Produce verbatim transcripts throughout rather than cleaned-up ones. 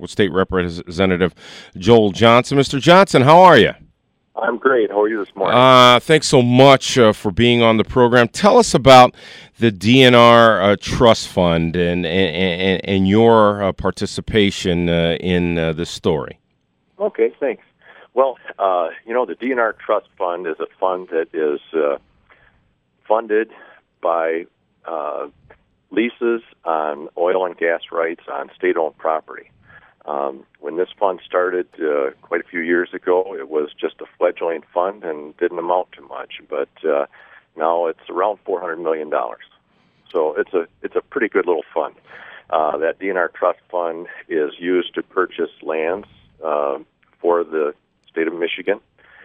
with State Representative Joel Johnson. Mister Johnson, how are you? I'm great. How are you this morning? Uh, thanks so much uh, for being on the program. Tell us about the D N R uh, Trust Fund and and, and your uh, participation uh, in uh, this story. Okay, thanks. Well, uh, you know, the D N R Trust Fund is a fund that is uh, funded by uh, leases on oil and gas rights on state-owned property. Um, when this fund started uh, quite a few years ago, it was just a fledgling fund and didn't amount to much. But uh, now it's around four hundred million dollars. So it's a it's a pretty good little fund. Uh, that D N R Trust Fund is used to purchase lands uh, for the state of Michigan.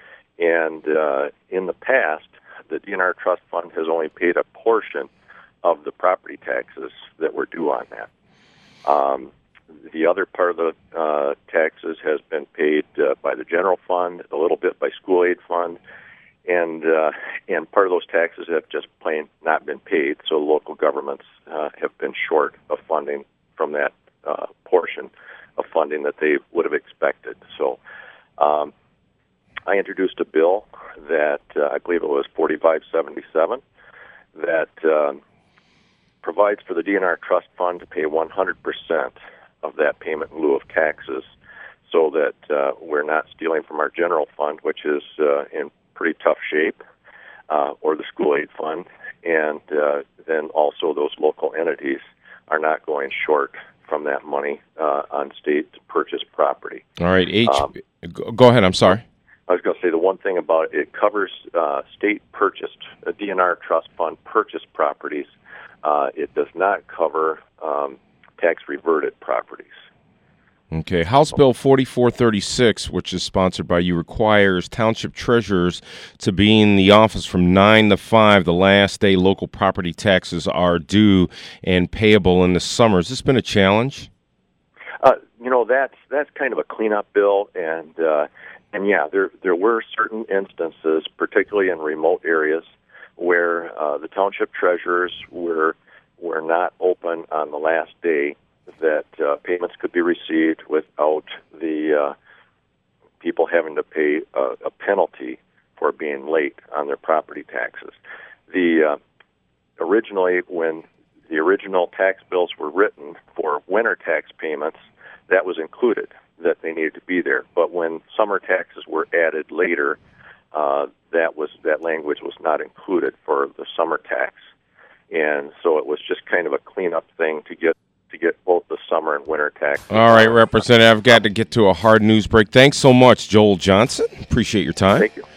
And uh, in the past, the D N R Trust Fund has only paid a portion of the property taxes that were due on that. Um, The other part of the uh, taxes has been paid uh, by the general fund, a little bit by school aid fund, and uh, and part of those taxes have just plain not been paid. So local governments uh, have been short of funding from that uh, portion of funding that they would have expected. So um, I introduced a bill that uh, I believe it was forty-five seventy-seven that uh, provides for the D N R Trust Fund to pay one hundred percent of that payment in lieu of taxes, so that uh, we're not stealing from our general fund, which is uh, in pretty tough shape, uh, or the school aid fund, and uh, then also those local entities are not going short from that money uh, on state to purchase property. All right, H. Um, go ahead. I'm sorry. I was going to say the one thing about it, it covers uh, state purchased uh, D N R Trust Fund purchased properties. Uh, it does not cover um, tax reverted properties. Okay. House Bill forty-four thirty-six, which is sponsored by you, requires township treasurers to be in the office from nine to five, the last day local property taxes are due and payable in the summer. Has this been a challenge? Uh, you know, that's that's kind of a cleanup bill, and uh, and yeah, there there were certain instances, particularly in remote areas, where uh, the township treasurers were were not open on the last day, that uh, payments could be received without the uh, people having to pay a, a penalty for being late on their property taxes. The uh, originally, when the original tax bills were written for winter tax payments, that was included, that they needed to be there. But when summer taxes were added later, uh, that was that language was not included for the summer tax. And so it was just kind of a cleanup thing to get to get both the summer and winter tax. All right, Representative, I've got to get to a hard news break. Thanks so much, Joel Johnson. Appreciate your time. Thank you.